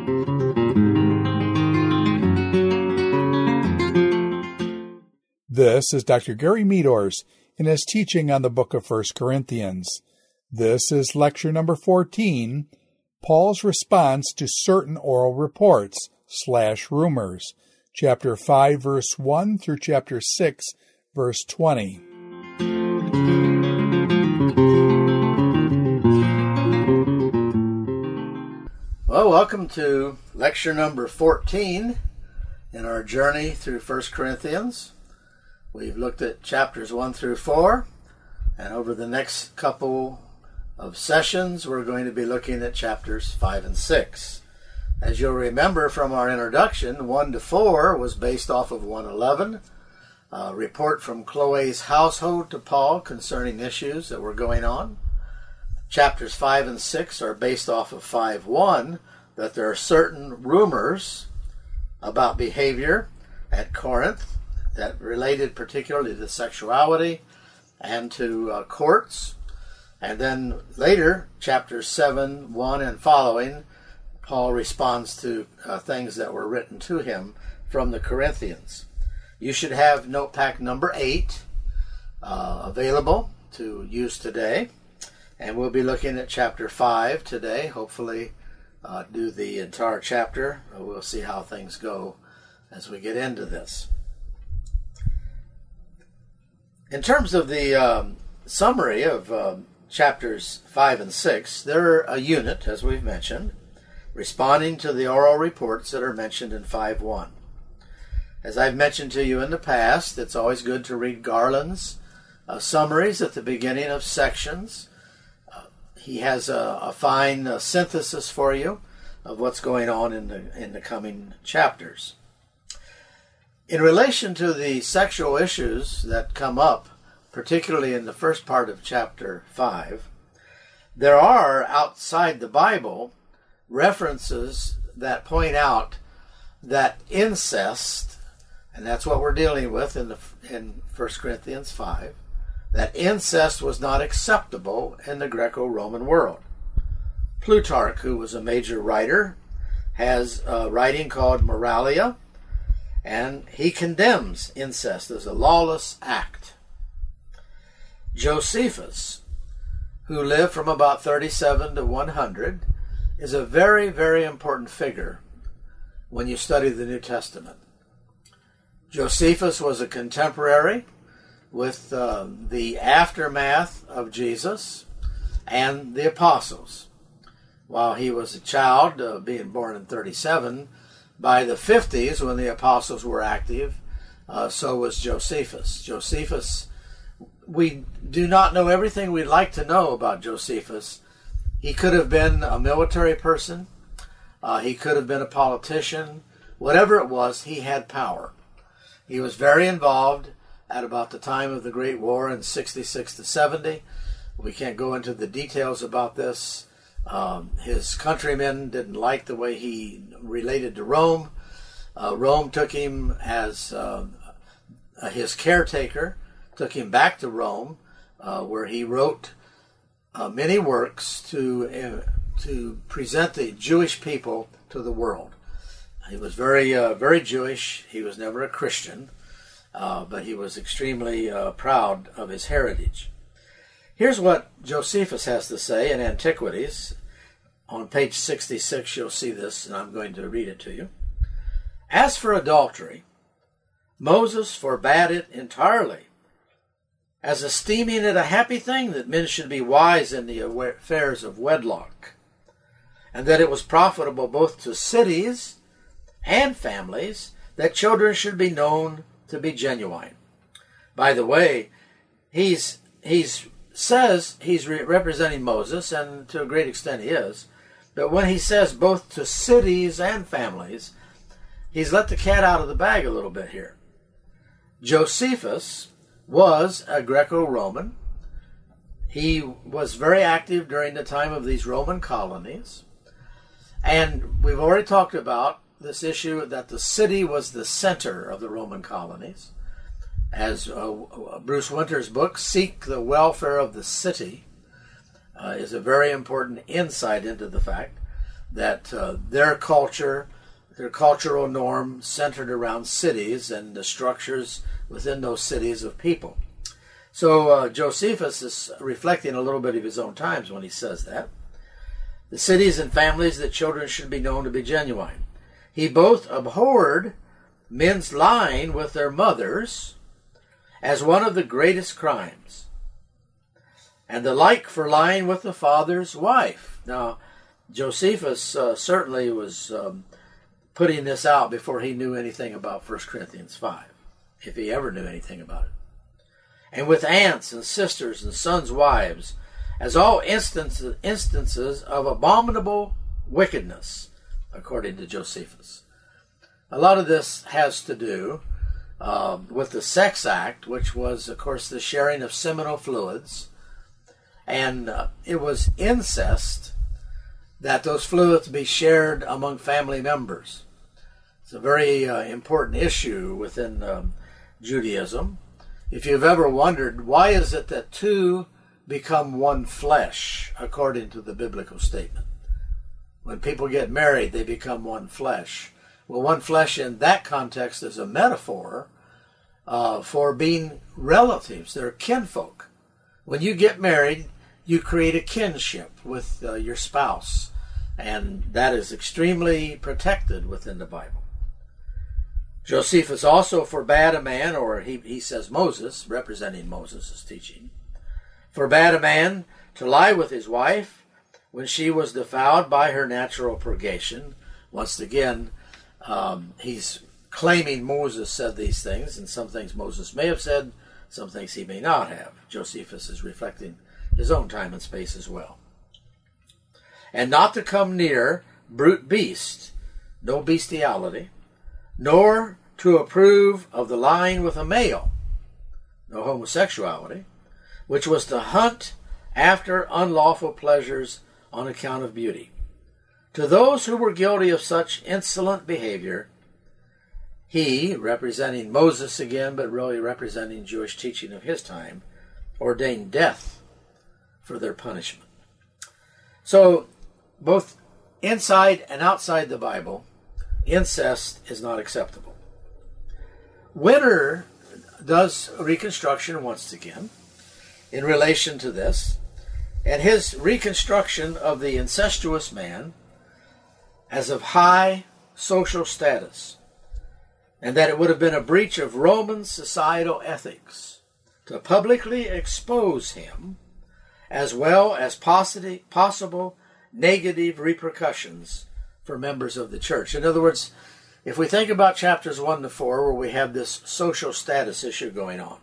This is Dr. Gary Meadors in his teaching on the book of 1 Corinthians. This is lecture number 14, Paul's response to certain oral reports / rumors, chapter 5, verse 1 through chapter 6, verse 20. Well, welcome to lecture number 14 in our journey through 1 Corinthians. We've looked at chapters 1 through 4, and over the next couple of sessions, we're going to be looking at chapters 5 and 6. As you'll remember from our introduction, 1 to 4 was based off of 1:11, a report from Chloe's household to Paul concerning issues that were going on. Chapters 5 and 6 are based off of 5:1, that there are certain rumors about behavior at Corinth that related particularly to sexuality and to courts. And then later, chapters 7, 1 and following, Paul responds to things that were written to him from the Corinthians. You should have notepad number 8 available to use today. And we'll be looking at chapter 5 today. Hopefully do the entire chapter. We'll see how things go as we get into this. In terms of the summary of chapters 5 and 6, they're a unit, as we've mentioned, responding to the oral reports that are mentioned in 5:1. As I've mentioned to you in the past, it's always good to read Garland's summaries at the beginning of sections. He has a fine synthesis for you of what's going on in the coming chapters. In relation to the sexual issues that come up, particularly in the first part of chapter 5, there are, outside the Bible, references that point out that incest, and that's what we're dealing with in 1 Corinthians 5, that incest was not acceptable in the Greco-Roman world. Plutarch, who was a major writer, has a writing called Moralia, and he condemns incest as a lawless act. Josephus, who lived from about 37 to 100, is a very, very important figure when you study the New Testament. Josephus was a contemporary with the aftermath of Jesus and the apostles. While he was a child, being born in 37, by the 50s, when the apostles were active, so was Josephus. Josephus, we do not know everything we'd like to know about Josephus. He could have been a military person. He could have been a politician. Whatever it was, he had power. He was very involved at about the time of the Great War in 66 to 70. We can't go into the details about this. His countrymen didn't like the way he related to Rome. Rome took him as his caretaker, took him back to Rome, where he wrote many works to present the Jewish people to the world. He was very Jewish. He was never a Christian, but he was extremely proud of his heritage. Here's what Josephus has to say in Antiquities. On page 66, you'll see this, and I'm going to read it to you. As for adultery, Moses forbade it entirely, as esteeming it a happy thing that men should be wise in the affairs of wedlock, and that it was profitable both to cities and families that children should be known to be genuine. By the way, he says he's representing Moses, and to a great extent he is, but when he says both to cities and families, he's let the cat out of the bag a little bit here. Josephus was a Greco-Roman. He was very active during the time of these Roman colonies, and we've already talked about this issue that the city was the center of the Roman colonies. As Bruce Winter's book, Seek the Welfare of the City, is a very important insight into the fact that their culture, their cultural norm centered around cities and the structures within those cities of people. So Josephus is reflecting a little bit of his own times when he says that. The cities and families that children should be known to be genuine. He both abhorred men's lying with their mothers as one of the greatest crimes, and the like for lying with the father's wife. Now, Josephus certainly was putting this out before he knew anything about 1 Corinthians 5, if he ever knew anything about it. And with aunts and sisters and sons' wives, as all instances of abominable wickedness, according to Josephus. A lot of this has to do with the sex act, which was, of course, the sharing of seminal fluids. And it was incest that those fluids be shared among family members. It's a very important issue within Judaism. If you've ever wondered, why is it that two become one flesh, according to the biblical statement? When people get married, they become one flesh. Well, one flesh in that context is a metaphor for being relatives. They're kinfolk. When you get married, you create a kinship with your spouse, and that is extremely protected within the Bible. Josephus also forbade a man, or he says Moses, representing Moses' teaching, forbade a man to lie with his wife when she was defiled by her natural purgation. Once again, he's claiming Moses said these things, and some things Moses may have said, some things he may not have. Josephus is reflecting his own time and space as well. And not to come near brute beast, no bestiality, nor to approve of the lying with a male, no homosexuality, which was to hunt after unlawful pleasures on account of beauty. To those who were guilty of such insolent behavior, he, representing Moses again, but really representing Jewish teaching of his time, ordained death for their punishment. So, both inside and outside the Bible, incest is not acceptable. Winter does reconstruction once again in relation to this, and his reconstruction of the incestuous man as of high social status, and that it would have been a breach of Roman societal ethics to publicly expose him, as well as possible negative repercussions for members of the church. In other words, if we think about chapters 1 to 4, where we have this social status issue going on,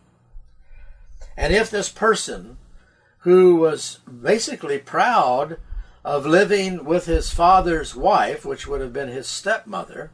and if this person who was basically proud of living with his father's wife, which would have been his stepmother,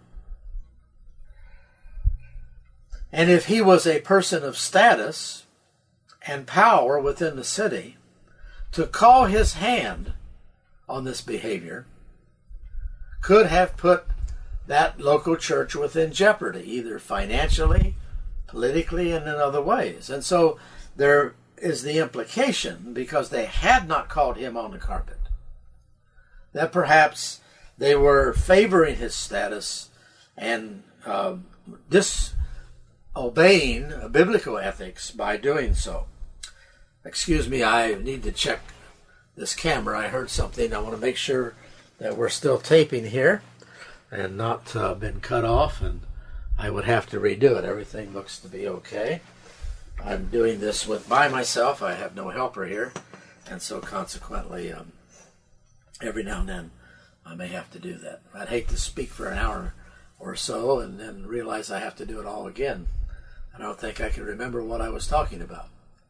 and if he was a person of status and power within the city, to call his hand on this behavior could have put that local church within jeopardy, either financially, politically, and in other ways. And so there is the implication, because they had not called him on the carpet, that perhaps they were favoring his status and disobeying biblical ethics by doing so. Excuse me, I need to check this camera. I heard something. I want to make sure that we're still taping here and not been cut off, and I would have to redo it. Everything looks to be okay. I'm doing this by myself. I have no helper here, and so consequently, every now and then I may have to do that. I'd hate to speak for an hour or so and then realize I have to do it all again. I don't think I can remember what I was talking about.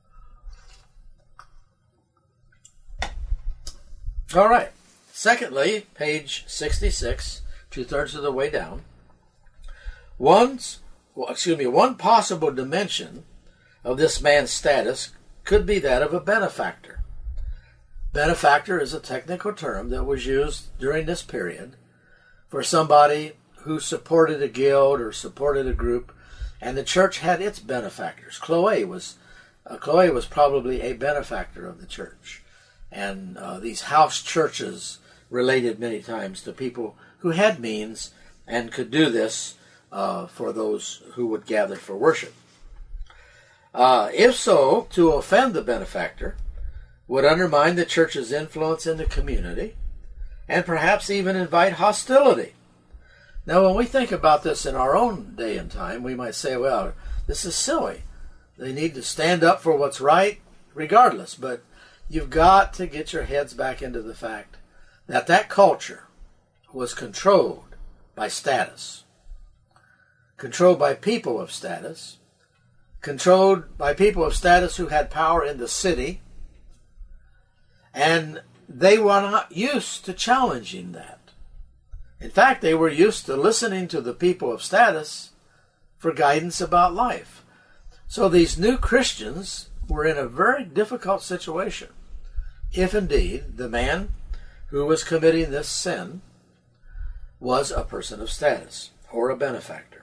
All right. Secondly, page 66, 2/3 of the way down. One possible dimension of this man's status could be that of a benefactor. Benefactor is a technical term that was used during this period for somebody who supported a guild or supported a group, and the church had its benefactors. Chloe was probably a benefactor of the church. And these house churches related many times to people who had means and could do this for those who would gather for worship. If so, to offend the benefactor would undermine the church's influence in the community and perhaps even invite hostility. Now, when we think about this in our own day and time, we might say, well, this is silly. They need to stand up for what's right regardless. But you've got to get your heads back into the fact that that culture was controlled by status, controlled by people of status, controlled by people of status who had power in the city, and they were not used to challenging that. In fact, they were used to listening to the people of status for guidance about life. So these new Christians were in a very difficult situation, if indeed the man who was committing this sin was a person of status or a benefactor.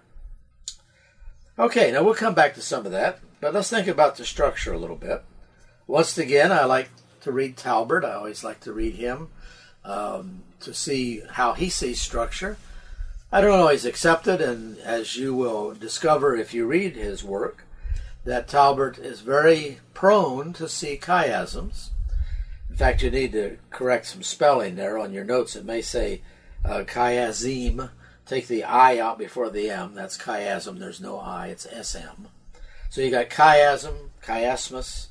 Okay, now we'll come back to some of that, but let's think about the structure a little bit. Once again, I like to read Talbert. I always like to read him to see how he sees structure. I don't always accept it, and as you will discover if you read his work, that Talbert is very prone to see chiasms. In fact, you need to correct some spelling there on your notes. It may say chiasm. Take the I out before the M. That's chiasm. There's no I. It's SM. So you got chiasm, chiasmus,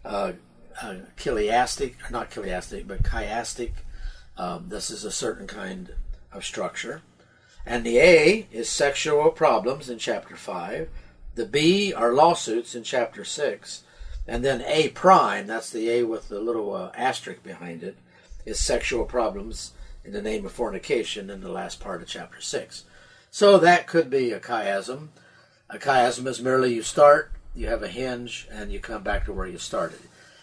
chiliastic, not chiliastic, but chiastic. This is a certain kind of structure. And the A is sexual problems in chapter 5. The B are lawsuits in chapter 6. And then A prime, that's the A with the little asterisk behind it, is sexual problems in the name of fornication in the last part of chapter 6. So that could be a chiasm. A chiasm is merely you start, you have a hinge, and you come back to where you started.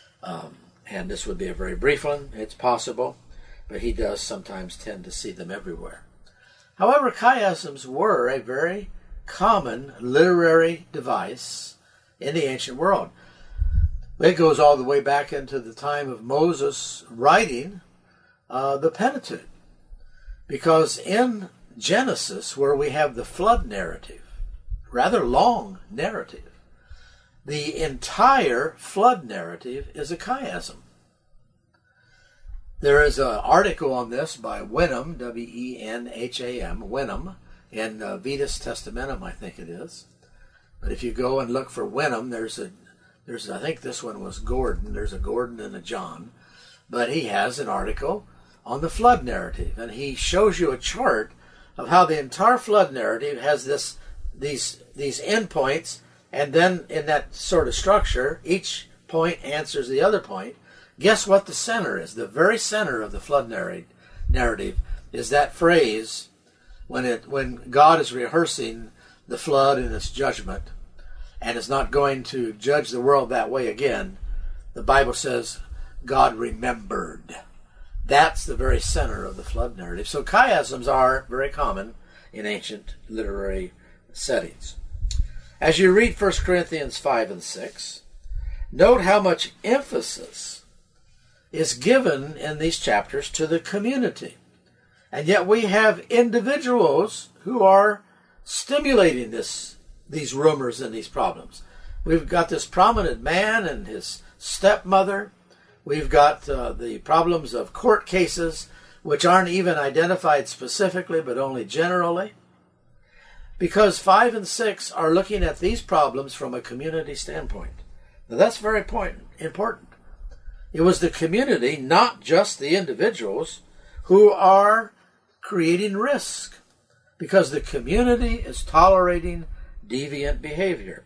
And this would be a very brief one. It's possible, but he does sometimes tend to see them everywhere. However, chiasms were a very common literary device in the ancient world. It goes all the way back into the time of Moses writing the Pentateuch. Because in Genesis, where we have the flood narrative, rather long narrative, the entire flood narrative is a chiasm. There is an article on this by Wenham, W-E-N-H-A-M, Wenham, in Vetus Testamentum, I think it is. But if you go and look for Wenham, there's I think this one was Gordon. There's a Gordon and a John. But he has an article on the flood narrative, and he shows you a chart of how the entire flood narrative has these endpoints, and then in that sort of structure, each point answers the other point. Guess what the center is? The very center of the flood narrative is that phrase when God is rehearsing the flood and its judgment, and is not going to judge the world that way again. The Bible says God remembered. That's the very center of the flood narrative. So chiasms are very common in ancient literary settings. As you read 1 Corinthians 5 and 6, note how much emphasis is given in these chapters to the community. And yet we have individuals who are stimulating these rumors and these problems. We've got this prominent man and his stepmother. We've got the problems of court cases, which aren't even identified specifically, but only generally. Because 5 and 6 are looking at these problems from a community standpoint. Now that's very important. It was the community, not just the individuals, who are creating risk. Because the community is tolerating deviant behavior.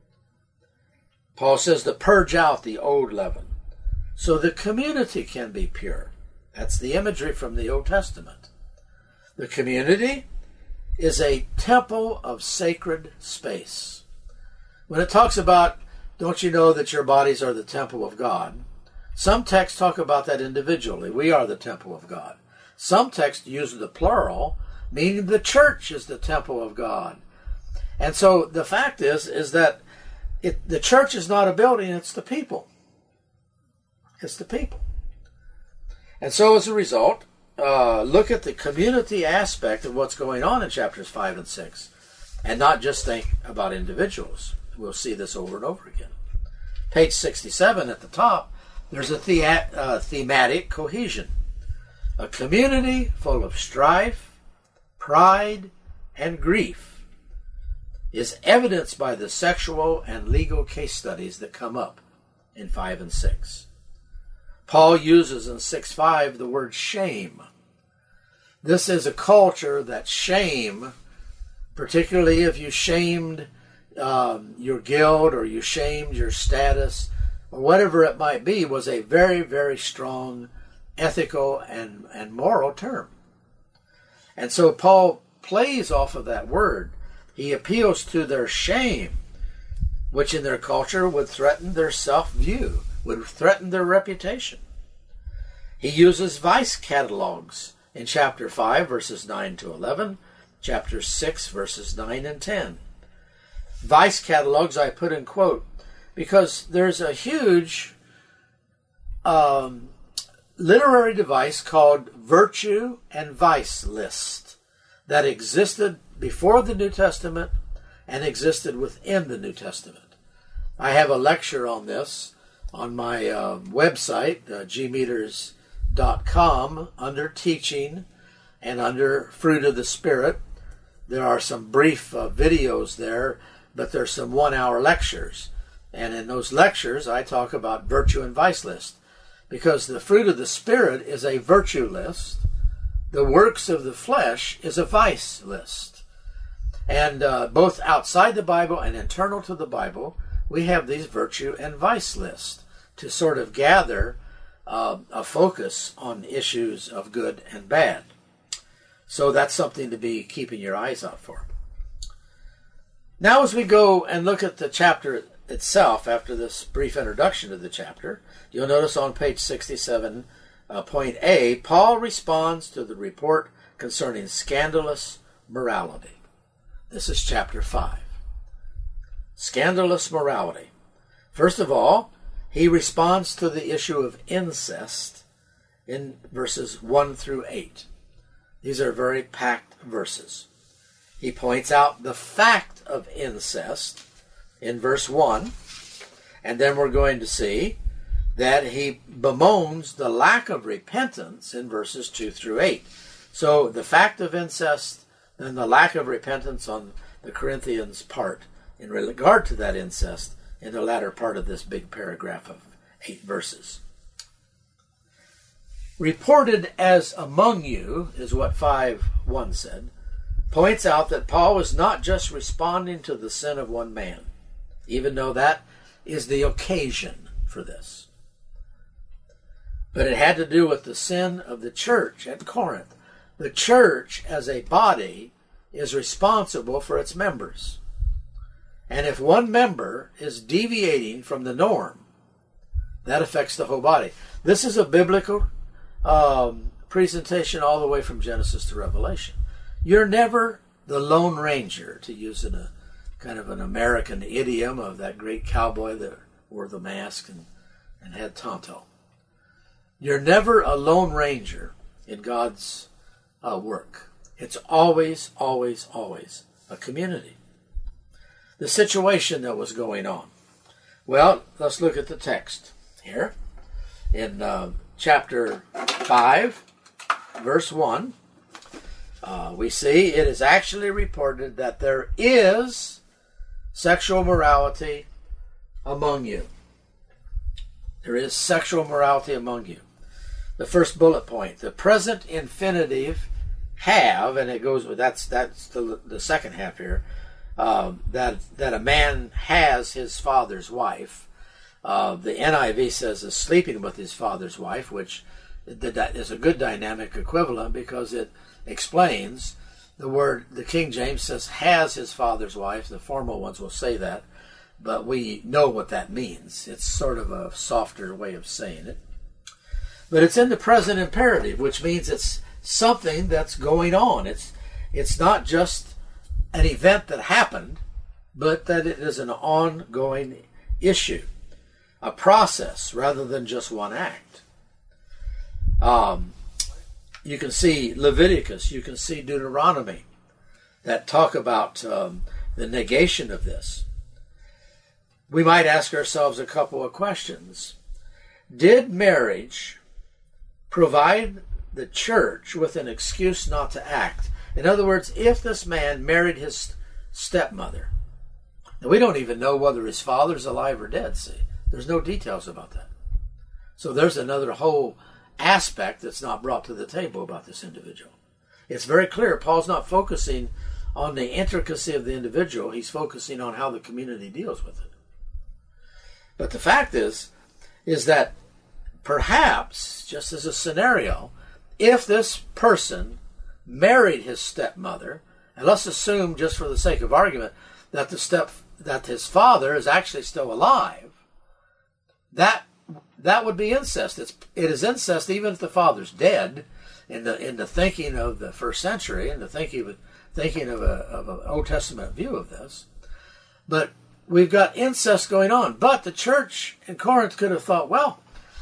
Paul says to purge out the old leaven, so the community can be pure. That's the imagery from the Old Testament. The community is a temple of sacred space. When it talks about, don't you know that your bodies are the temple of God? Some texts talk about that individually. We are the temple of God. Some texts use the plural, meaning the church is the temple of God. And so the fact is that the church is not a building, it's the people. It's the people. And so as a result, look at the community aspect of what's going on in chapters 5 and 6, and not just think about individuals. We'll see this over and over again. Page 67 at the top, there's a thematic cohesion. A community full of strife, pride, and grief is evidenced by the sexual and legal case studies that come up in 5 and 6. Paul uses in 6:5 the word shame. This is a culture that shame, particularly if you shamed your guilt or you shamed your status or whatever it might be, was a very, very strong ethical and moral term. And so Paul plays off of that word. He appeals to their shame, which in their culture would threaten their self-view, would threaten their reputation. He uses vice catalogs in chapter 5, verses 9 to 11, chapter 6, verses 9 and 10. Vice catalogs I put in quote because there's a huge literary device called virtue and vice list that existed before the New Testament and existed within the New Testament. I have a lecture on this on my website, gmeters.com, under teaching and under fruit of the Spirit. There are some brief videos there, but there's some 1-hour lectures. And in those lectures, I talk about virtue and vice list. Because the fruit of the Spirit is a virtue list. The works of the flesh is a vice list. And both outside the Bible and internal to the Bible, we have these virtue and vice lists to sort of gather a focus on issues of good and bad. So that's something to be keeping your eyes out for. Now as we go and look at the chapter itself, after this brief introduction to the chapter, you'll notice on page 67, point A, Paul responds to the report concerning scandalous morality. This is chapter 5. Scandalous morality. First of all, he responds to the issue of incest in verses 1 through 8. These are very packed verses. He points out the fact of incest in verse 1, and then we're going to see that he bemoans the lack of repentance in verses 2 through 8. So the fact of incest and the lack of repentance on the Corinthians' part in regard to that incest in the latter part of this big paragraph of 8 verses. Reported as among you, is what 5:1 said, points out that Paul was not just responding to the sin of one man, even though that is the occasion for this. But it had to do with the sin of the church at Corinth. The church as a body is responsible for its members. And if one member is deviating from the norm, that affects the whole body. This is a biblical presentation all the way from Genesis to Revelation. You're never the Lone Ranger, to use in a kind of an American idiom of that great cowboy that wore the mask and had Tonto. You're never a Lone Ranger in God's work. It's always, always, always a community. The situation that was going on. Well, let's look at the text here. In chapter 5, verse 1, we see it is actually reported that there is sexual morality among you. There is sexual morality among you. The first bullet point, the present infinitive have, and it goes with that's the second half here, that a man has his father's wife. The NIV says is sleeping with his father's wife, which is a good dynamic equivalent because it explains the word. The King James says has his father's wife. The formal ones will say that, but we know what that means. It's sort of a softer way of saying it. But it's in the present imperative, which means it's something that's going on. It's not just an event that happened, but that it is an ongoing issue, a process rather than just one act. You can see Leviticus, you can see Deuteronomy that talk about the negation of this. We might ask ourselves a couple of questions. Did marriage provide the church with an excuse not to act? In other words, if this man married his stepmother, and we don't even know whether his father's alive or dead, see? There's no details about that. So there's another whole aspect that's not brought to the table about this individual. It's very clear Paul's not focusing on the intricacy of the individual. He's focusing on how the community deals with it. But the fact is that perhaps, just as a scenario, if this person married his stepmother, and let's assume, just for the sake of argument, that his father is actually still alive, that would be incest. It is incest even if the father's dead. In the thinking of the first century, and the thinking of an Old Testament view of this, but we've got incest going on. But the church in Corinth could have thought, well,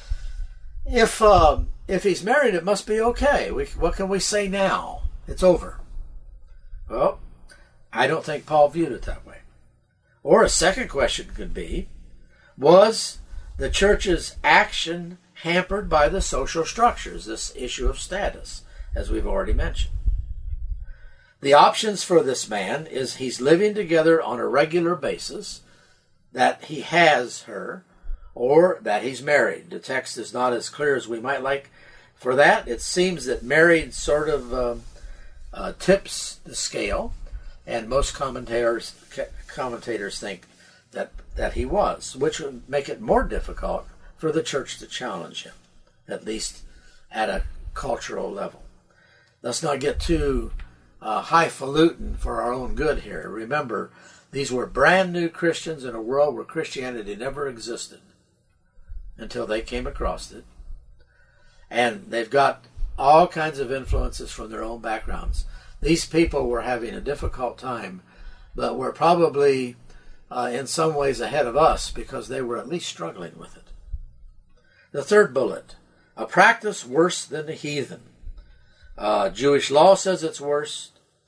if he's married, it must be okay. What can we say now? It's over. Well, I don't think Paul viewed it that way. Or a second question could be, was the church's action hampered by the social structures, this issue of status, as we've already mentioned? The options for this man is he's living together on a regular basis, that he has her, or that he's married. The text is not as clear as we might like for that. It seems that married sort of tips the scale, and most commentators think that he was, which would make it more difficult for the church to challenge him, at least at a cultural level. Let's not get too highfalutin for our own good here. Remember, these were brand new Christians in a world where Christianity never existed until they came across it. And they've got all kinds of influences from their own backgrounds. These people were having a difficult time, but were probably in some ways ahead of us because they were at least struggling with it. The third bullet, a practice worse than the heathen. Jewish law says it's worse,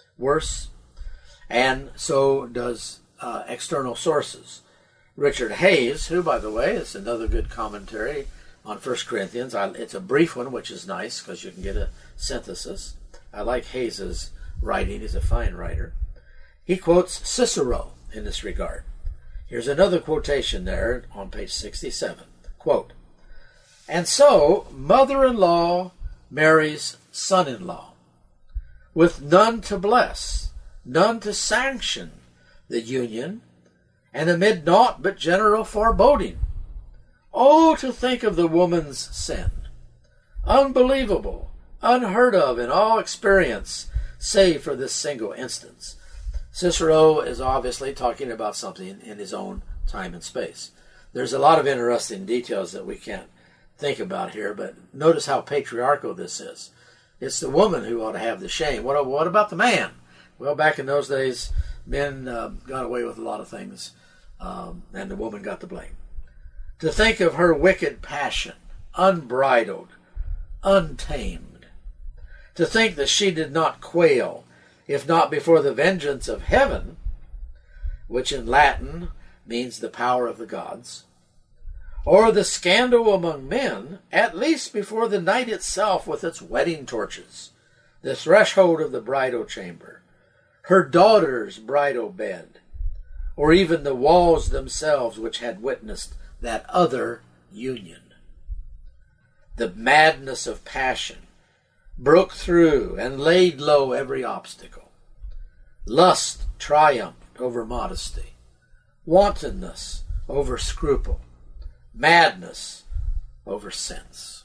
and so does external sources. Richard Hayes, who, by the way, is another good commentary on 1 Corinthians. It's a brief one, which is nice because you can get a synthesis. I like Hayes's writing. He's a fine writer. He quotes Cicero in this regard. Here's another quotation there on page 67. Quote, "And so mother-in-law marries son-in-law, with none to bless, none to sanction the union, and amid naught but general foreboding. Oh, to think of the woman's sin! Unbelievable, unheard of in all experience, save for this single instance." Cicero is obviously talking about something in his own time and space. There's a lot of interesting details that we can't think about here, but notice how patriarchal this is. It's the woman who ought to have the shame. What about the man? Well, back in those days, men got away with a lot of things, and the woman got the blame. To think of her wicked passion, unbridled, untamed. To think that she did not quail, if not before the vengeance of heaven, which in Latin means the power of the gods, or the scandal among men, at least before the night itself with its wedding torches, the threshold of the bridal chamber, her daughter's bridal bed, or even the walls themselves which had witnessed that other union. The madness of passion broke through and laid low every obstacle. Lust triumphed over modesty, wantonness over scruple, madness over sense.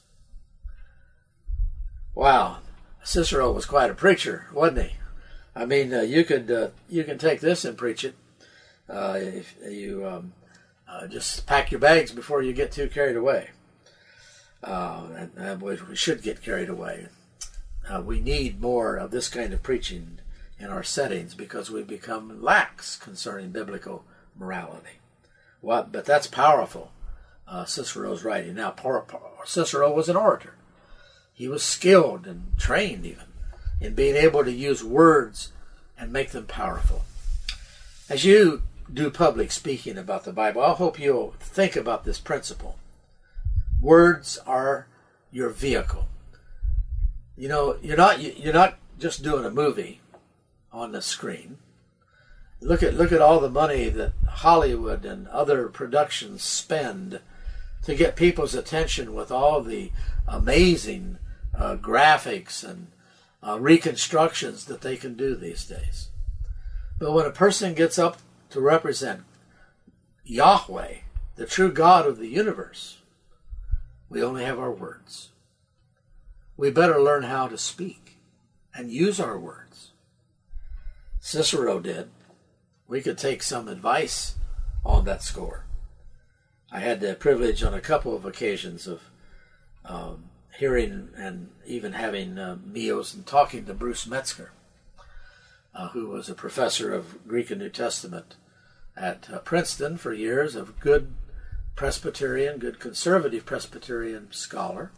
Wow, Cicero was quite a preacher, wasn't he? I mean, you can take this and preach it. If you just pack your bags before you get too carried away. And we should get carried away. We need more of this kind of preaching in our settings because we become lax concerning biblical morality. But that's powerful, Cicero's writing. Now, Cicero was an orator. He was skilled and trained even in being able to use words and make them powerful. As you do public speaking about the Bible, I hope you'll think about this principle. Words are your vehicle. You know, you're not just doing a movie on the screen. Look at all the money that Hollywood and other productions spend to get people's attention with all the amazing graphics and reconstructions that they can do these days. But when a person gets up to represent Yahweh, the true God of the universe, we only have our words. We better learn how to speak and use our words. Cicero did. We could take some advice on that score. I had the privilege on a couple of occasions of hearing and even having meals and talking to Bruce Metzger, who was a professor of Greek and New Testament at Princeton for years, of good Presbyterian, good conservative Presbyterian scholar,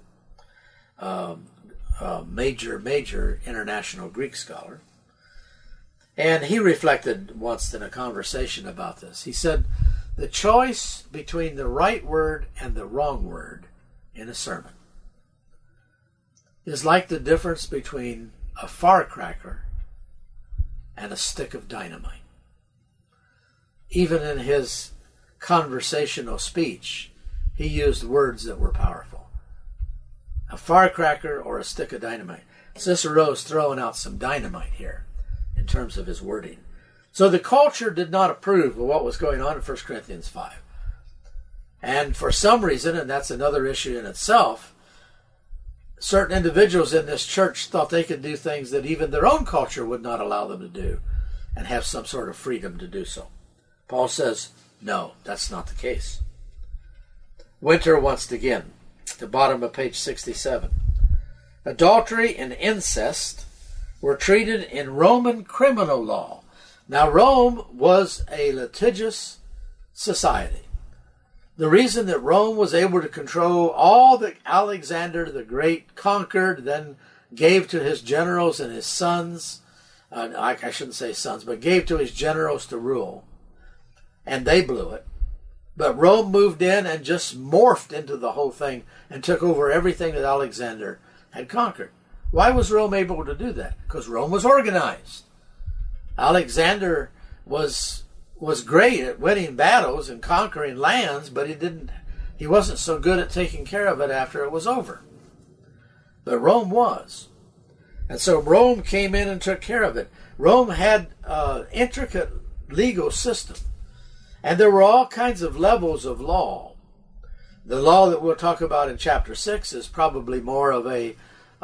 major international Greek scholar. And he reflected once in a conversation about this. He said, the choice between the right word and the wrong word in a sermon is like the difference between a firecracker and a stick of dynamite. Even in his conversational speech, he used words that were powerful. A firecracker or a stick of dynamite. Cicero's throwing out some dynamite here in terms of his wording. So the culture did not approve of what was going on in 1 Corinthians 5. And for some reason, and that's another issue in itself, certain individuals in this church thought they could do things that even their own culture would not allow them to do and have some sort of freedom to do so. Paul says, no, that's not the case. Winter once again, at the bottom of page 67. Adultery and incest were treated in Roman criminal law. Now, Rome was a litigious society. The reason that Rome was able to control all that Alexander the Great conquered, then gave to his generals and his sons, I shouldn't say sons, but gave to his generals to rule, and they blew it. But Rome moved in and just morphed into the whole thing and took over everything that Alexander had conquered. Why was Rome able to do that? Because Rome was organized. Alexander was great at winning battles and conquering lands, but he wasn't so good at taking care of it after it was over. But Rome was. And so Rome came in and took care of it. Rome had an intricate legal system. And there were all kinds of levels of law. The law that we'll talk about in chapter 6 is probably more of a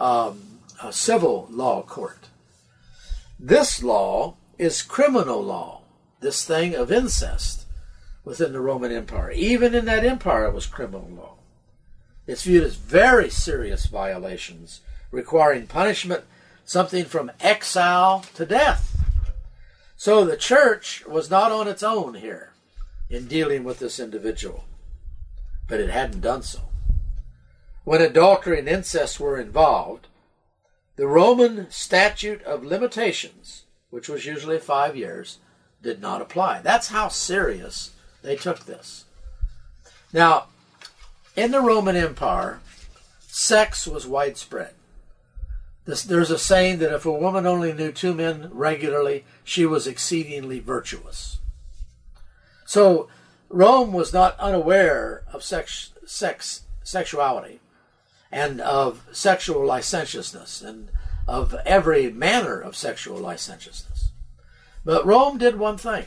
civil law court. This law is criminal law, this thing of incest within the Roman Empire. Even in that empire, it was criminal law. It's viewed as very serious violations, requiring punishment, something from exile to death. So the church was not on its own here in dealing with this individual, but it hadn't done so. When adultery and incest were involved, the Roman statute of limitations, which was usually 5 years, did not apply. That's how serious they took this. Now, in the Roman Empire, sex was widespread. There's a saying that if a woman only knew 2 men regularly, she was exceedingly virtuous. So Rome was not unaware of sexuality and of sexual licentiousness and of every manner of sexual licentiousness. But Rome did one thing.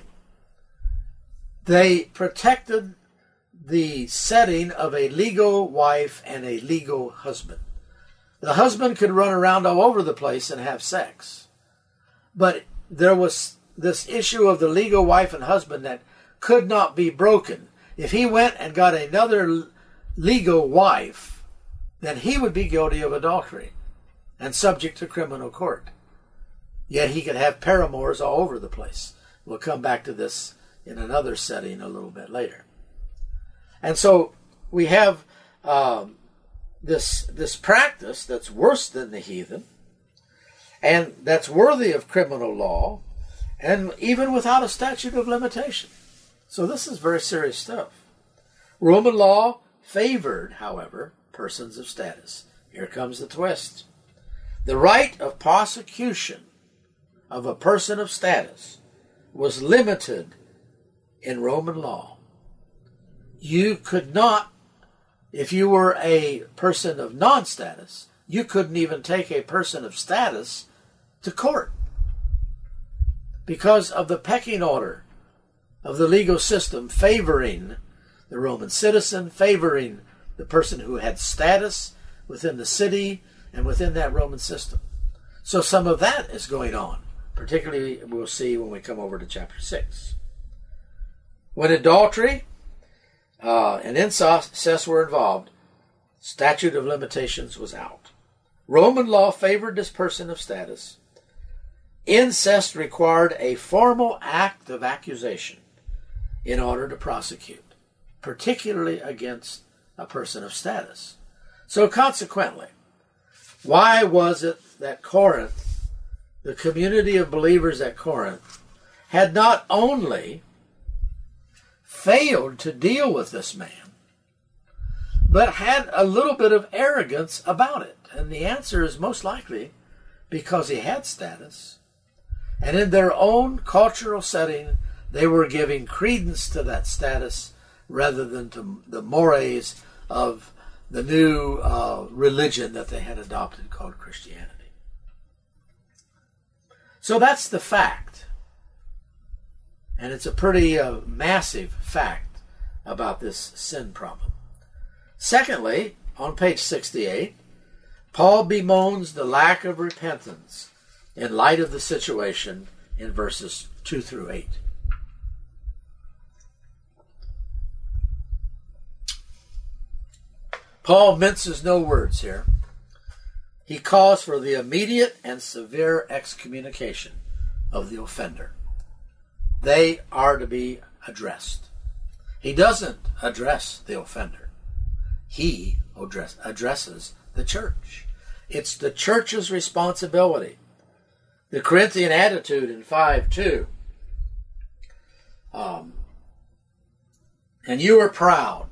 They protected the setting of a legal wife and a legal husband. The husband could run around all over the place and have sex. But there was this issue of the legal wife and husband that could not be broken. If he went and got another legal wife, then he would be guilty of adultery and subject to criminal court. Yet he could have paramours all over the place. We'll come back to this in another setting a little bit later. And so we have this practice that's worse than the heathen, and that's worthy of criminal law, and even without a statute of limitation. So this is very serious stuff. Roman law favored, however, persons of status. Here comes the twist. The right of prosecution of a person of status was limited in Roman law. You could not, if you were a person of non-status, you couldn't even take a person of status to court because of the pecking order of the legal system favoring the Roman citizen, favoring the person who had status within the city and within that Roman system. So some of that is going on, particularly we'll see when we come over to chapter 6. When adultery and incest were involved, statute of limitations was out. Roman law favored this person of status. Incest required a formal act of accusation in order to prosecute, particularly against a person of status. So consequently, why was it that Corinth, the community of believers at Corinth, had not only failed to deal with this man, but had a little bit of arrogance about it? And the answer is most likely because he had status. And in their own cultural setting, they were giving credence to that status rather than to the mores of the new religion that they had adopted called Christianity. So that's the fact. And it's a pretty massive fact about this sin problem. Secondly, on page 68, Paul bemoans the lack of repentance in light of the situation in verses 2 through 8. Paul minces no words here. He calls for the immediate and severe excommunication of the offender. They are to be addressed. He doesn't address the offender. He addresses the church. It's the church's responsibility. The Corinthian attitude in 5:2. And you are proud.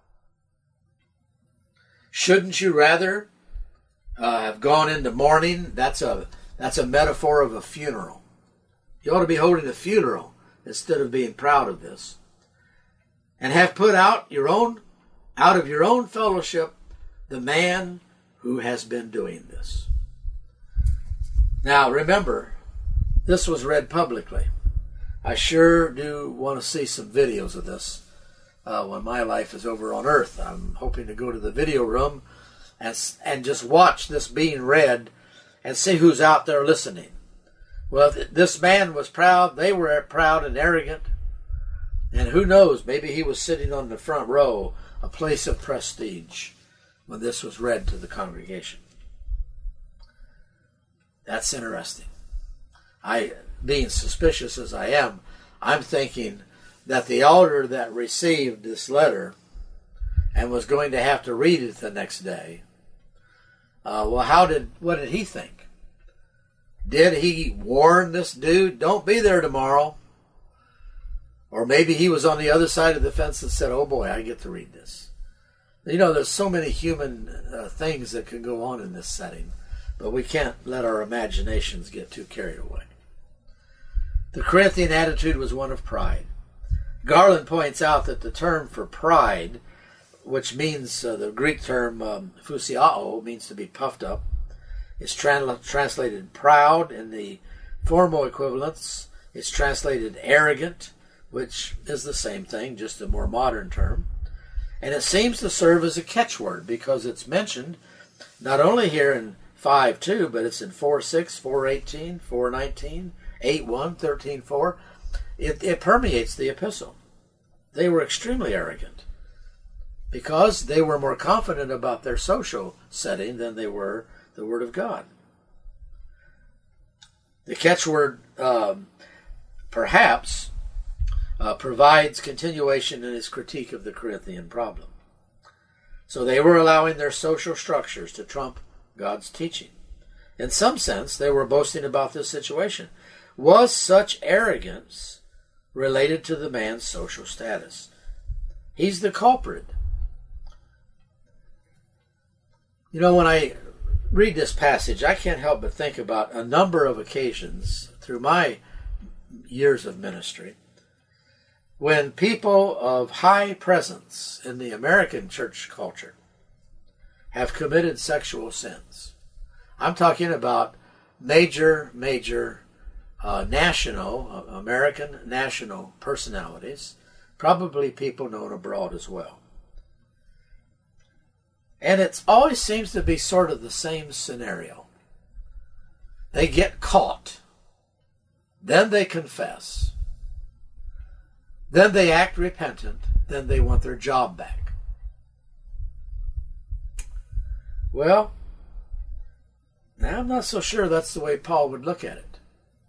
Shouldn't you rather have gone into mourning? That's a metaphor of a funeral. You ought to be holding a funeral instead of being proud of this. And have put out of your own fellowship the man who has been doing this. Now remember, this was read publicly. I sure do want to see some videos of this when my life is over on earth. I'm hoping to go to the video room and just watch this being read and see who's out there listening. Well, this man was proud. They were proud and arrogant. And who knows, maybe he was sitting on the front row, a place of prestige, when this was read to the congregation. That's interesting. Being suspicious as I am, I'm thinking that the elder that received this letter and was going to have to read it the next day, what did he think? Did he warn this dude, don't be there tomorrow? Or maybe he was on the other side of the fence and said, oh boy, I get to read this. You know, there's so many human things that can go on in this setting, but we can't let our imaginations get too carried away. The Corinthian attitude was one of pride. Garland points out that the term for pride, which means the Greek term phusiao, means to be puffed up, is translated proud in the formal equivalence. It's translated arrogant, which is the same thing, just a more modern term. And it seems to serve as a catchword because it's mentioned not only here in 5:2, but it's in 4:6, 4:18, 4:19, 8:1, 13:4. It permeates the epistle. They were extremely arrogant because they were more confident about their social setting than they were the Word of God. The catchword perhaps provides continuation in his critique of the Corinthian problem. So they were allowing their social structures to trump God's teaching. In some sense, they were boasting about this situation. Was such arrogance related to the man's social status? He's the culprit. You know, when I read this passage, I can't help but think about a number of occasions through my years of ministry when people of high presence in the American church culture have committed sexual sins. I'm talking about major national, American national personalities, probably people known abroad as well. And it always seems to be sort of the same scenario. They get caught, then they confess, then they act repentant, then they want their job back. Well, now I'm not so sure that's the way Paul would look at it.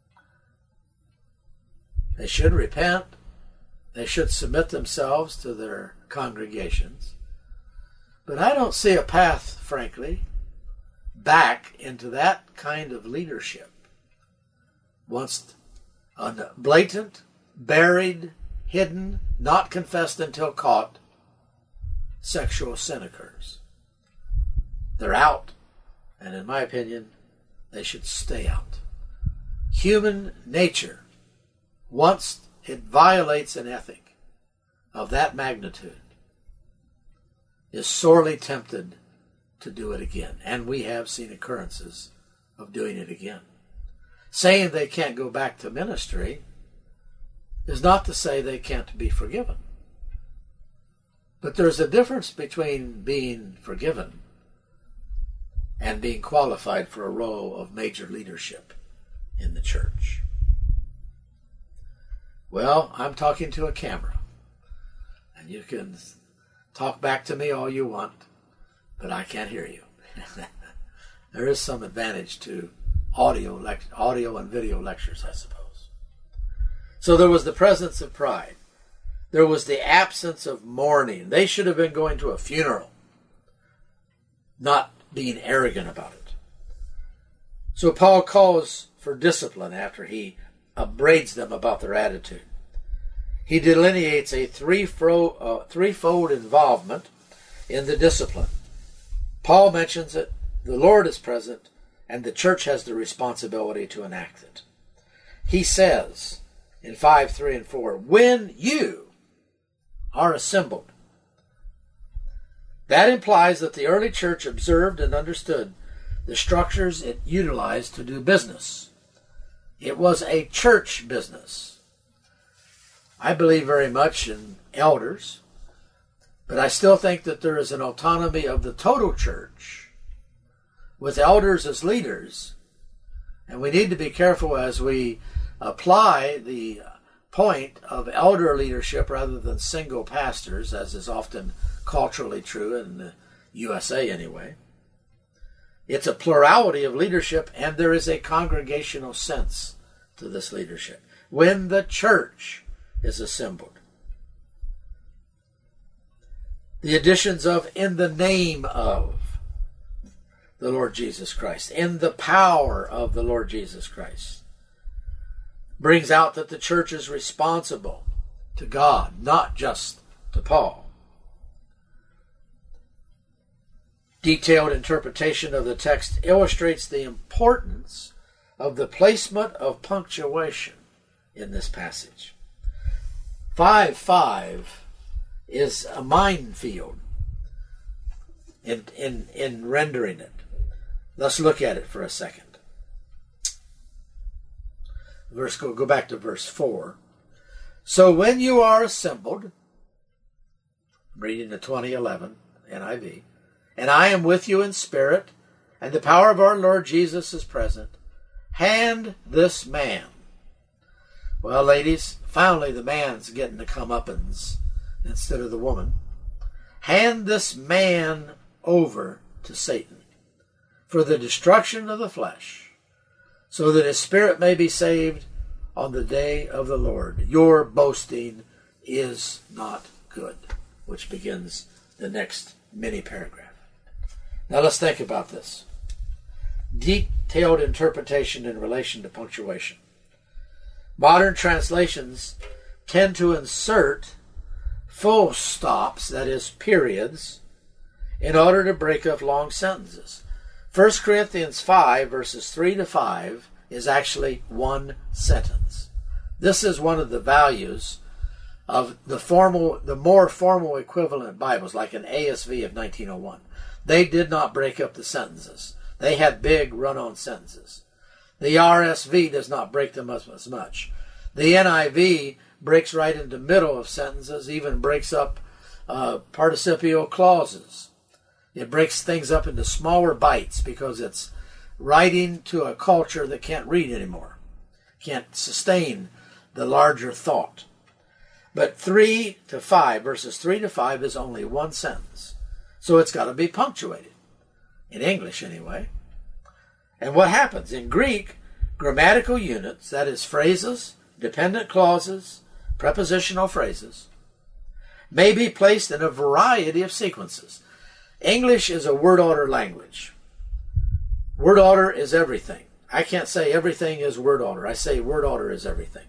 They should repent. They should submit themselves to their congregations. But I don't see a path, frankly, back into that kind of leadership once a blatant, buried, hidden, not confessed until caught sexual sin occurs. They're out, and in my opinion, they should stay out. Human nature, once it violates an ethic of that magnitude, is sorely tempted to do it again. And we have seen occurrences of doing it again. Saying they can't go back to ministry is not to say they can't be forgiven. But there's a difference between being forgiven and being qualified for a role of major leadership in the church. Well, I'm talking to a camera, and you can talk back to me all you want, but I can't hear you. There is some advantage to audio and video lectures, I suppose. So there was the presence of pride. There was the absence of mourning. They should have been going to a funeral, not being arrogant about it. So Paul calls for discipline after he upbraids them about their attitude. He delineates a threefold involvement in the discipline. Paul mentions it, the Lord is present, and the church has the responsibility to enact it. He says in 5:3 and 4, when you are assembled. That implies that the early church observed and understood the structures it utilized to do business. It was a church business. I believe very much in elders, but I still think that there is an autonomy of the total church with elders as leaders, and we need to be careful as we apply the point of elder leadership rather than single pastors, as is often culturally true in the USA anyway. It's a plurality of leadership, and there is a congregational sense to this leadership. When the church is assembled. The additions of in the name of the Lord Jesus Christ, in the power of the Lord Jesus Christ, brings out that the church is responsible to God, not just to Paul. Detailed interpretation of the text illustrates the importance of the placement of punctuation in this passage. 5:5 is a minefield in rendering it. Let's look at it for a second. Go back to verse 4. So when you are assembled, I'm reading the 2011 NIV, and I am with you in spirit, and the power of our Lord Jesus is present, hand this man. Well, ladies, finally the man's getting the comeuppance instead of the woman. Hand this man over to Satan for the destruction of the flesh, so that his spirit may be saved on the day of the Lord. Your boasting is not good, which begins the next mini paragraph. Now let's think about this. Detailed interpretation in relation to punctuation. Modern translations tend to insert full stops, that is, periods, in order to break up long sentences. 1 Corinthians 5, verses 3 to 5, is actually one sentence. This is one of the values of the more formal equivalent Bibles, like an ASV of 1901. They did not break up the sentences. They had big run-on sentences. The RSV does not break them up as much. The NIV breaks right into middle of sentences, even breaks up participial clauses. It breaks things up into smaller bites because it's writing to a culture that can't read anymore, can't sustain the larger thought. But 3 to 5, verses 3 to 5, is only one sentence. So it's got to be punctuated. In English, anyway. And what happens? In Greek, grammatical units, that is phrases, dependent clauses, prepositional phrases, may be placed in a variety of sequences. English is a word order language. Word order is everything. I can't say everything is word order. I say word order is everything.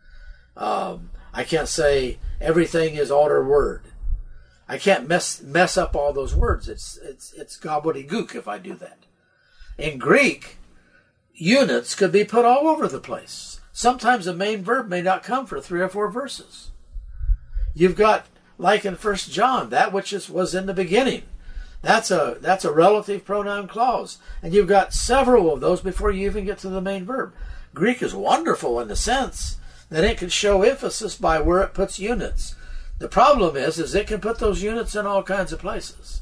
I can't say everything is order word. I can't mess up all those words. It's gobbledygook if I do that. In Greek, units could be put all over the place. Sometimes the main verb may not come for 3 or 4 verses. You've got, like in 1 John, that which was in the beginning. That's a relative pronoun clause. And you've got several of those before you even get to the main verb. Greek is wonderful in the sense that it can show emphasis by where it puts units. The problem is it can put those units in all kinds of places.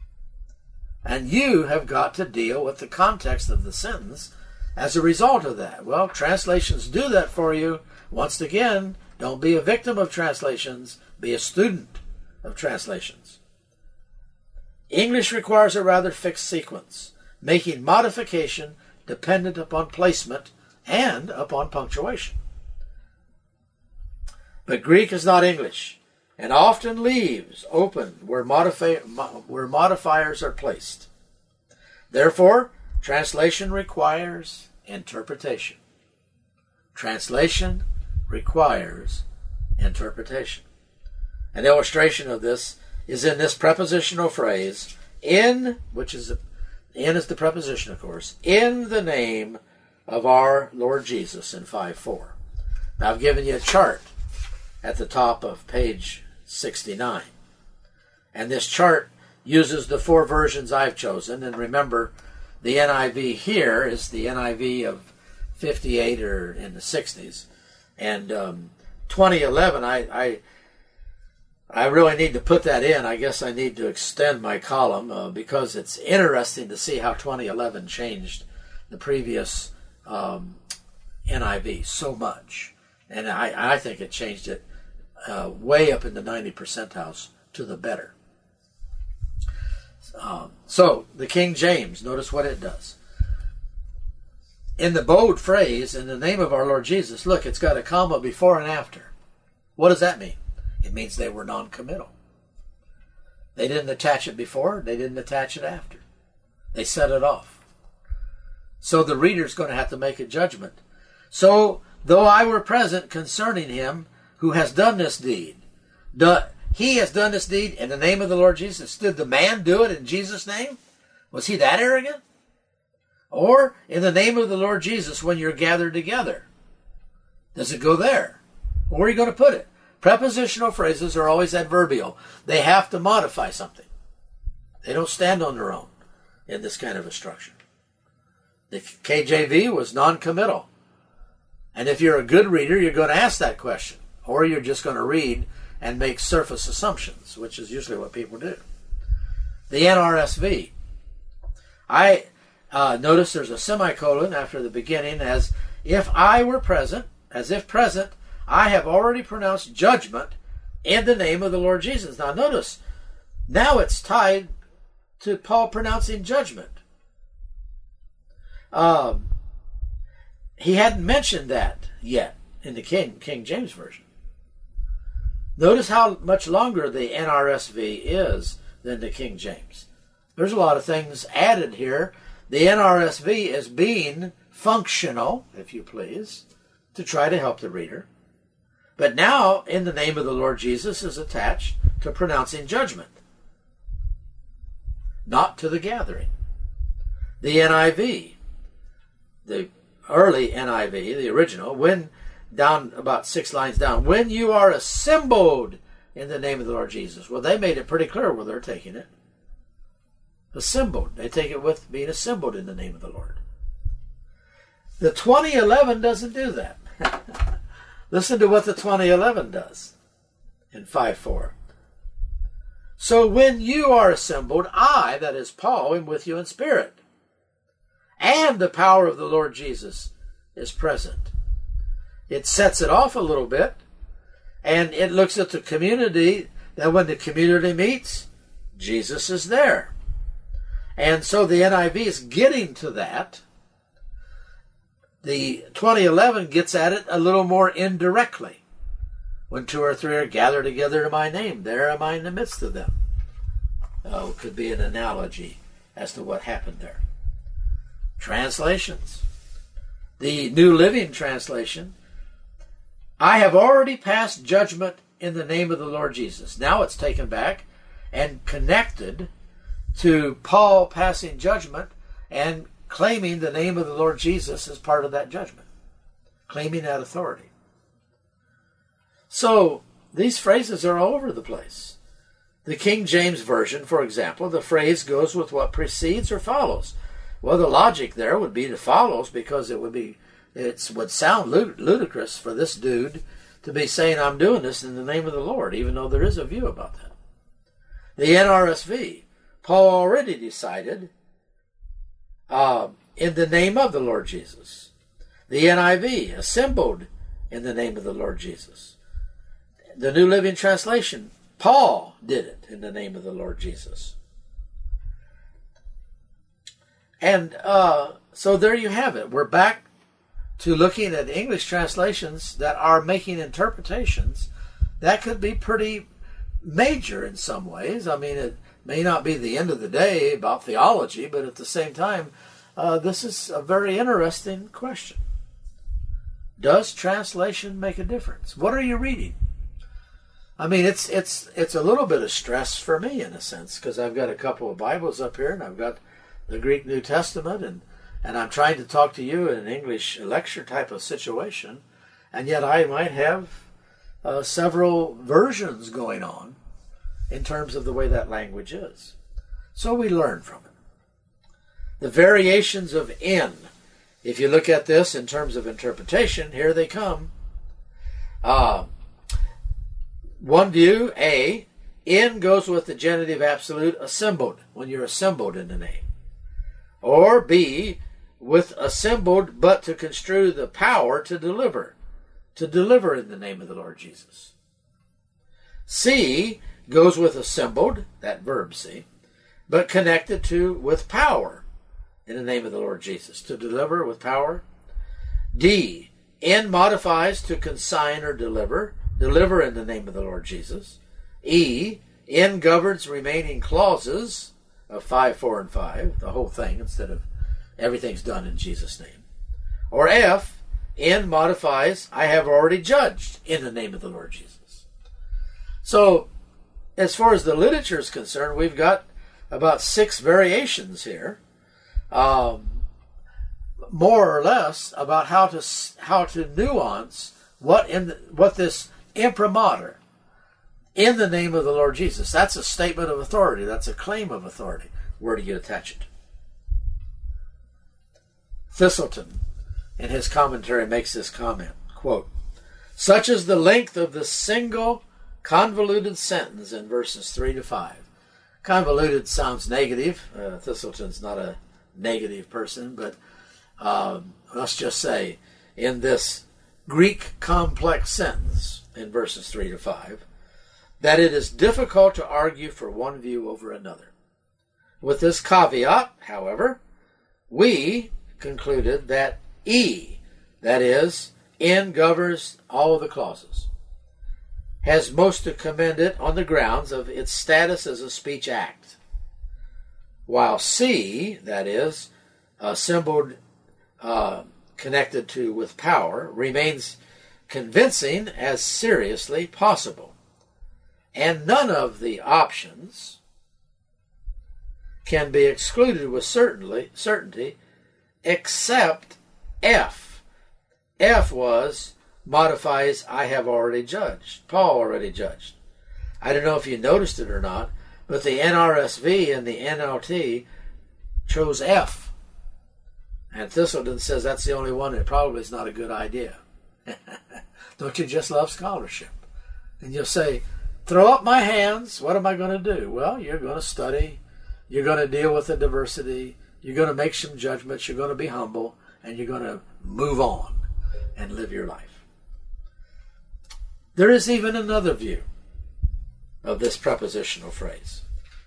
And you have got to deal with the context of the sentence as a result of that. Well, translations do that for you. Once again, don't be a victim of translations. Be a student of translations. English requires a rather fixed sequence, making modification dependent upon placement and upon punctuation. But Greek is not English, and often leaves open where modifiers are placed. Therefore, translation requires interpretation. Translation requires interpretation. An illustration of this is in this prepositional phrase, in, which is in is the preposition, of course, in the name of our Lord Jesus in 5:4. Now I've given you a chart at the top of page 69. And this chart uses the 4 versions I've chosen. And remember, the NIV here is the NIV of 58 or in the 60s. And 2011, I really need to put that in. I guess I need to extend my column because it's interesting to see how 2011 changed the previous NIV so much. And I think it changed it way up in the 90 percentiles to the better. So, the King James, notice what it does. In the bold phrase, in the name of our Lord Jesus, look, it's got a comma before and after. What does that mean? It means they were non-committal. They didn't attach it before, they didn't attach it after. They set it off. So the reader's going to have to make a judgment. So, though I were present concerning him who has done this deed, he has done this deed in the name of the Lord Jesus. Did the man do it in Jesus' name? Was he that arrogant? Or in the name of the Lord Jesus when you're gathered together? Does it go there? Where are you going to put it? Prepositional phrases are always adverbial. They have to modify something. They don't stand on their own in this kind of a structure. The KJV was non-committal. And if you're a good reader, you're going to ask that question. Or you're just going to read and make surface assumptions, which is usually what people do. The NRSV. I notice there's a semicolon after the beginning as if I were present, as if present, I have already pronounced judgment in the name of the Lord Jesus. Now notice, now it's tied to Paul pronouncing judgment. He hadn't mentioned that yet in the King James Version. Notice how much longer the NRSV is than the King James. There's a lot of things added here. The NRSV is being functional, if you please, to try to help the reader. But now, in the name of the Lord Jesus is attached to pronouncing judgment, not to the gathering. The NIV, the early NIV, the original, when down about 6 lines down, when you are assembled in the name of the Lord Jesus. Well, they made it pretty clear where they're taking it. Assembled. They take it with being assembled in the name of the Lord. The 2011 doesn't do that. Listen to what the 2011 does in 5:4. So when you are assembled, I, that is Paul, am with you in spirit, and the power of the Lord Jesus is present. It sets it off a little bit, and it looks at the community, that when the community meets, Jesus is there. And so the NIV is getting to that. The 2011 gets at it a little more indirectly. When 2 or 3 are gathered together in my name, there am I in the midst of them. Oh, could be an analogy as to what happened there. Translations. The New Living Translation. I have already passed judgment in the name of the Lord Jesus. Now it's taken back and connected to Paul passing judgment and claiming the name of the Lord Jesus as part of that judgment, claiming that authority. So these phrases are all over the place. The King James Version, for example, the phrase goes with what precedes or follows. Well, the logic there would be to follows, because it would sound ludicrous for this dude to be saying, I'm doing this in the name of the Lord, even though there is a view about that. The NRSV, Paul already decided in the name of the Lord Jesus. The NIV, assembled in the name of the Lord Jesus. The New Living Translation, Paul did it in the name of the Lord Jesus. And so there you have it. We're back to looking at English translations that are making interpretations that could be pretty major in some ways. I mean, it may not be the end of the day about theology, but at the same time, this is a very interesting question. Does translation make a difference? What are you reading? I mean, it's a little bit of stress for me in a sense, because I've got a couple of Bibles up here, and I've got the Greek New Testament, and I'm trying to talk to you in an English lecture type of situation, and yet I might have several versions going on in terms of the way that language is. So we learn from it. The variations of in, if you look at this in terms of interpretation, here they come. One view, A, in goes with the genitive absolute assembled, when you're assembled in the name. Or B, with assembled, but to construe the power to deliver in the name of the Lord Jesus. C goes with assembled, that verb C, but connected to with power in the name of the Lord Jesus, to deliver with power. D, in modifies to consign or deliver in the name of the Lord Jesus. E, in governs remaining clauses of 5, 4, and 5, the whole thing, instead of everything's done in Jesus' name. Or F, in modifies, I have already judged in the name of the Lord Jesus. So, as far as the literature is concerned, we've got about 6 variations here, more or less about how to nuance what this imprimatur in the name of the Lord Jesus. That's a statement of authority. That's a claim of authority. Where do you attach it? Thistleton, in his commentary, makes this comment, quote, such is the length of the single convoluted sentence in verses 3 to 5. Convoluted sounds negative. Thistleton's not a negative person, but let's just say in this Greek complex sentence in verses 3 to 5, that it is difficult to argue for one view over another. With this caveat, however, we concluded that E, that is, in governs all the clauses. has most to commend it on the grounds of its status as a speech act, while C, that is, symbol connected to with power, remains convincing as seriously possible. And none of the options can be excluded with certainty except F. F modifies I have already judged. Paul already judged. I don't know if you noticed it or not, but the NRSV and the NLT chose F. And Thistleton says that's the only one that probably is not a good idea. Don't you just love scholarship? And you'll say, throw up my hands, what am I going to do? Well, you're going to study, you're going to deal with the diversity, you're going to make some judgments, you're going to be humble, and you're going to move on and live your life. There is even another view of this prepositional phrase.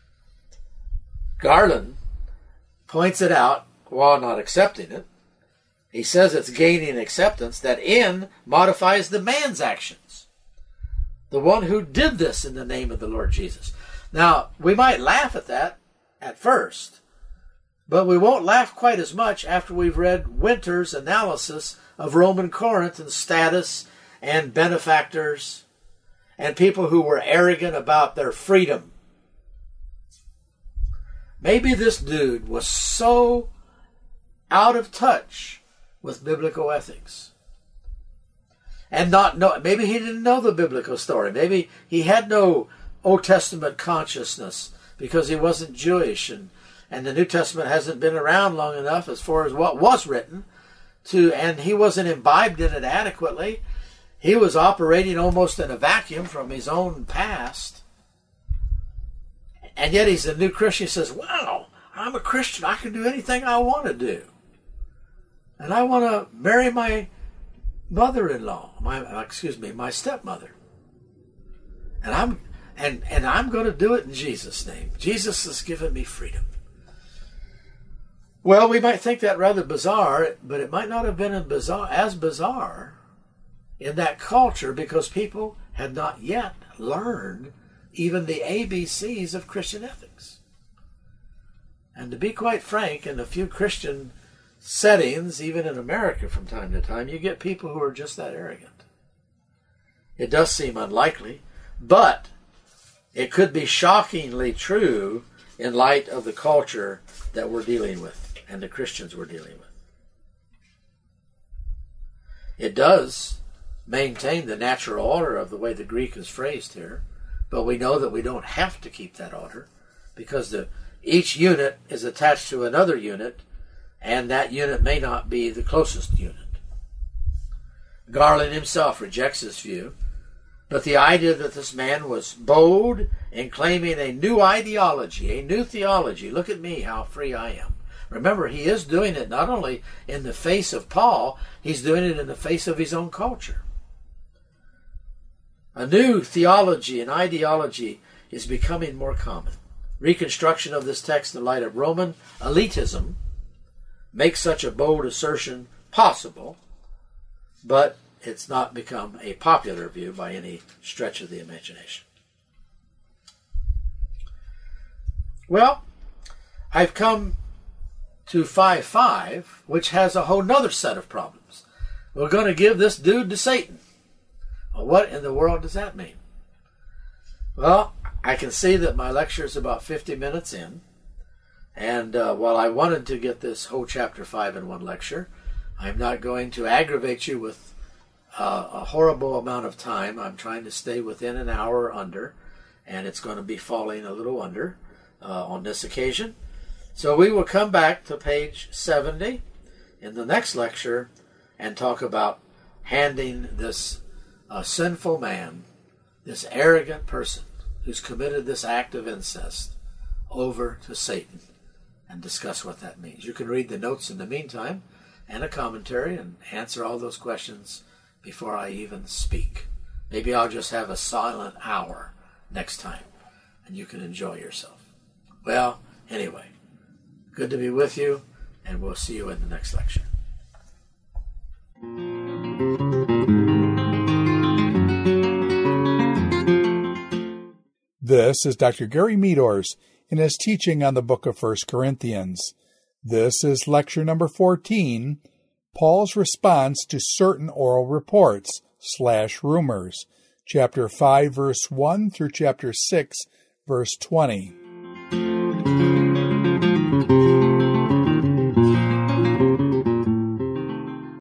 Garland points it out while not accepting it. He says it's gaining acceptance that in modifies the man's actions, the one who did this in the name of the Lord Jesus. Now, we might laugh at that at first, but we won't laugh quite as much after we've read Winter's analysis of Roman Corinth and status and benefactors and people who were arrogant about their freedom. Maybe this dude was so out of touch with biblical ethics and maybe he didn't know the biblical story. Maybe he had no Old Testament consciousness because he wasn't Jewish and the New Testament hasn't been around long enough as far as what was written and he wasn't imbibed in it adequately. He was operating almost in a vacuum from his own past. And yet he's a new Christian. He says, wow, I'm a Christian. I can do anything I want to do. And I want to marry my mother-in-law, my stepmother. And I'm going to do it in Jesus' name. Jesus has given me freedom. Well, we might think that rather bizarre, but it might not have been as bizarre in that culture because people had not yet learned even the ABCs of Christian ethics. And to be quite frank, in a few Christian settings, even in America from time to time, you get people who are just that arrogant. It does seem unlikely, but it could be shockingly true in light of the culture that we're dealing with and the Christians we're dealing with. It does maintain the natural order of the way the Greek is phrased here, but we know that we don't have to keep that order because each unit is attached to another unit, and that unit may not be the closest unit. Garland himself rejects this view, but the idea that this man was bold in claiming a new ideology, a new theology, look at me, how free I am. Remember, he is doing it not only in the face of Paul, he's doing it in the face of his own culture. A new theology and ideology is becoming more common. Reconstruction of this text in light of Roman elitism makes such a bold assertion possible, but it's not become a popular view by any stretch of the imagination. Well, I've come to 5.5, which has a whole nother set of problems. We're going to give this dude to Satan. Well, what in the world does that mean? Well, I can see that my lecture is about 50 minutes in, and while I wanted to get this whole chapter 5 in one lecture, I'm not going to aggravate you with a horrible amount of time. I'm trying to stay within an hour or under, and it's going to be falling a little under on this occasion. So we will come back to page 70 in the next lecture and talk about handing this sinful man, this arrogant person who's committed this act of incest, over to Satan and discuss what that means. You can read the notes in the meantime and a commentary and answer all those questions before I even speak. Maybe I'll just have a silent hour next time and you can enjoy yourself. Well, anyway, good to be with you, and we'll see you in the next lecture. This is Dr. Gary Meadors in his teaching on the book of 1 Corinthians. This is lecture number 14, Paul's response to certain oral reports / rumors, chapter 5, verse 1 through chapter 6, verse 20.